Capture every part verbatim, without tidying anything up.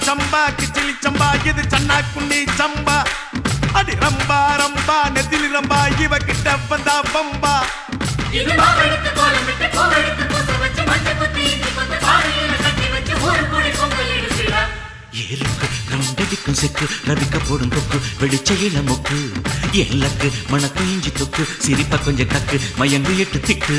சம்பா கிச்சிலி சம்பா இது சன்னா குண்ணி சம்பா அடி ரம்பா ரம்பா நெத்திலி ரம்பா இவ கிட்ட வந்தா பம்பா இது மாவெடுத்து கோலமிட்டு கோவெடுத்து பூச வச்சு மஞ்ச குத்தி இஞ்சி கொத்து பாறையில கட்டி வச்சு ஒரு கோடி பொங்கல் இடுச்சுடா ஏருக்கு ரவுண்டடிக்கும் செக்கு ரவிக்க போடும் கொக்கு வெளிச்சையில மொக்கு எல்லக்கு மணக்கு இஞ்சி தொக்கு சிரிப்பா கொஞ்சம் கக்கு மயங்கு எட்டு திக்கு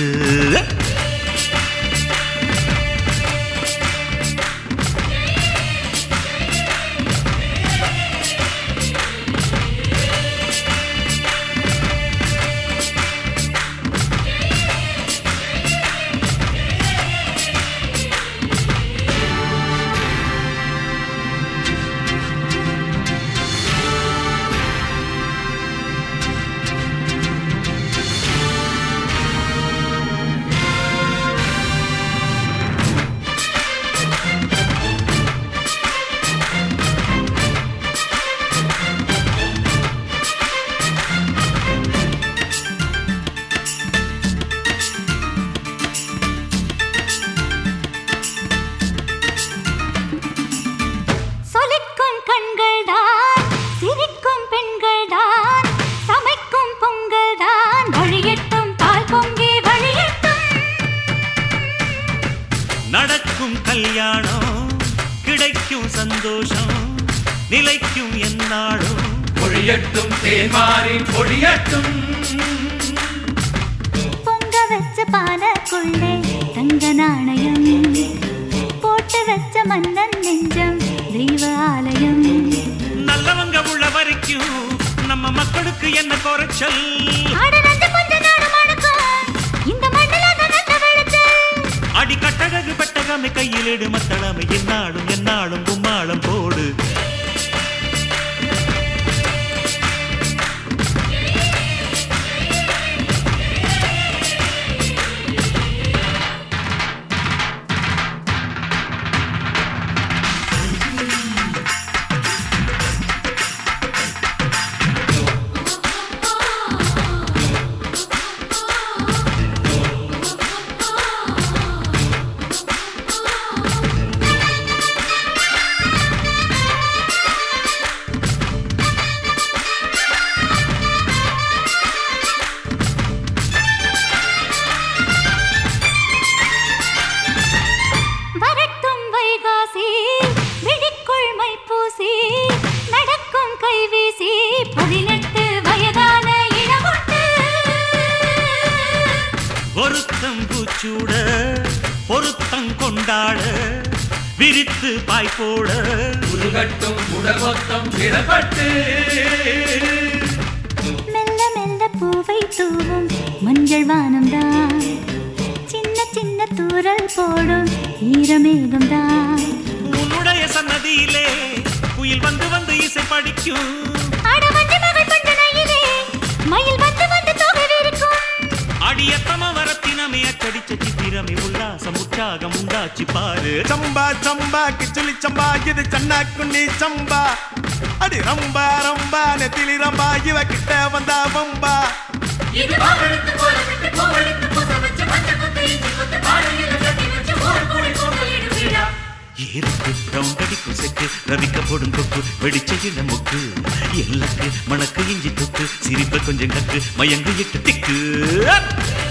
நடக்கும் கல்யாணம் கிடைக்கும் சந்தோஷம் நிலைக்கும் என்னாடும் பொழியட்டும் தேமாரி பொழியட்டும் பொங்க வச்ச பானைக்குள்ளே தங்க நாணயம் போட்டு வச்ச மன்னன் நெஞ்சம் தெய்வ ஆலயம் நல்லவங்க உள்ள வரைக்கும் நம்ம மக்களுக்கு என்ன குறைச்சல் அடி கட்டழகு பெட்டகமை கையிலிடு மத்தளமை என்னாலும் என்னாலும் கும்மாளம் போடு பொருத்தம் பூச்சூட பொருத்தம் கொண்டாட விரித்து பாய் போட உருகட்டும் உடகொத்தம் பிறப்பட்டு மெல்ல மெல்ல பூவை தூவும் மஞ்சள் வானம்தான் சின்ன சின்ன தூரல் போடும் ஈரமேகம் தான் உன்னுடைய சன்னதியிலே குயில் வந்து வந்து இசை படிக்கும் மயில் வந்து வந்து தொகவிருக்கும் அடியத்தம வரத்தினமே அச்சடிச்ச சித்திரமே உல்லாசம் உற்சாகம் உண்டாச்சு பாரு சம்பா சம்பா கிச்சிலி சம்பா இது சன்னா குண்ணி சம்பா அடி ரம்பா ரம்பா நெத்திலி ரம்பா இவ கிட்ட வந்தா பம்பா இது மாவெடுத்து கோலமிட்டு கோவெடுத்து பூச வச்சு மஞ்ச குத்தி இஞ்சி கொத்து பாறையில கட்டி வச்சு ஒரு கோடி பொங்கல் இடுச்சுடா ஏருக்கு ரவுண்டடிக்கும் செக்கு ரவிக்க போடும் கொக்கு வெடிச்சையில மொக்கு எல்லக்கு மணக்கு இஞ்சி தொக்கு சிரிப்ப கொஞ்சம் கக்கு மயங்கு எட்டு திக்கு